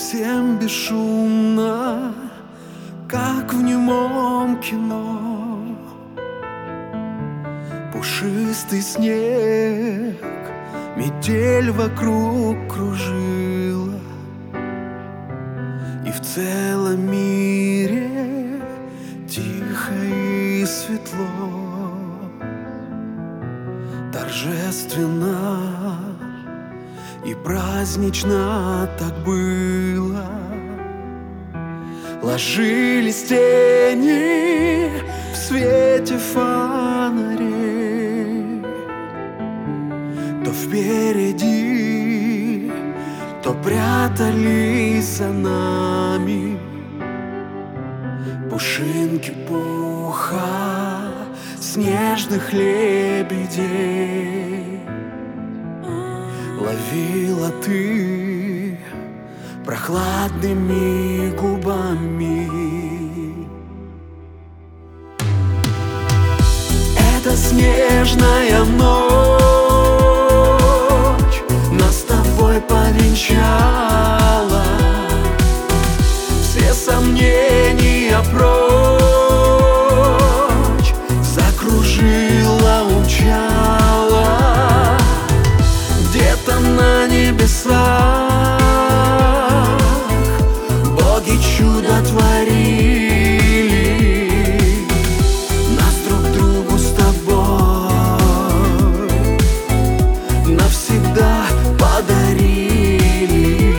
совсем бесшумно, как в немом кино. Пушистый снег метель вокруг кружила, и в целом мире тихо и светло, торжественно и празднично так было. Ложились тени в свете фонарей, то впереди, то прятались за нами пушинки пуха снежных лебедей. Ловила ты прохладными губами. Эта снежная ночь нас с тобой повенчала, все сомнения прочь закружила, умчала где-то на небесах. Боги чудо творили, нас друг другу с тобой навсегда подарили.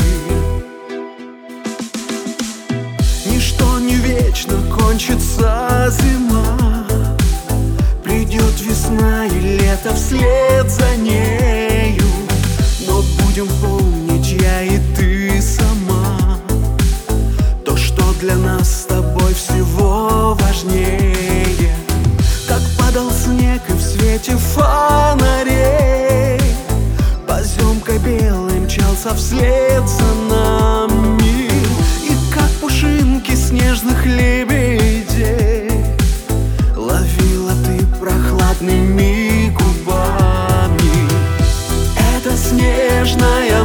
Ничто не вечно, кончится зима, придет весна и лето вслед за нею. Но будем помнить, я и ты сама, то, что для нас с тобой всего важнее. Как падал снег и в свете фонарей поземкой белой мчался вслед за нами. И как пушинки снежных лебедей ловила ты прохладными губами. Эта снежная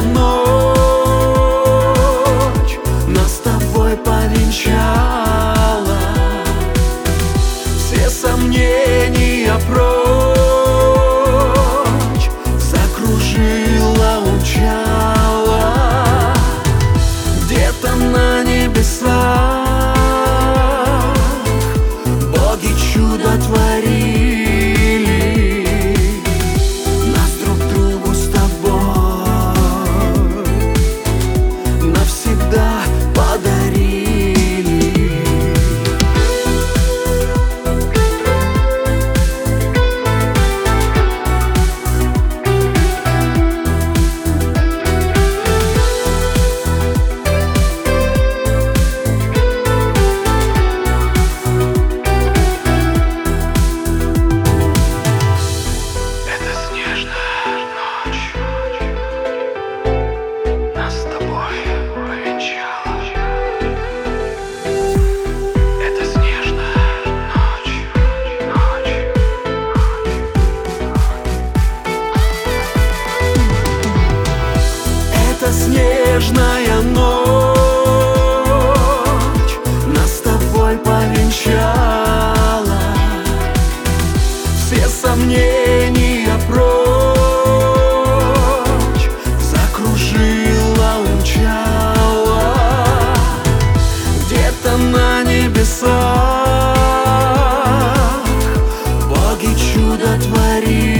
ночь нас с тобой повенчала, все сомнения прочь закружила, умчала где-то на небесах. Боги чудо творили, нас друг другу с тобой навсегда подарили. Снежная ночь нас с тобой повенчала, все сомнения прочь закружила, умчала где-то на небесах. Боги чудо творили,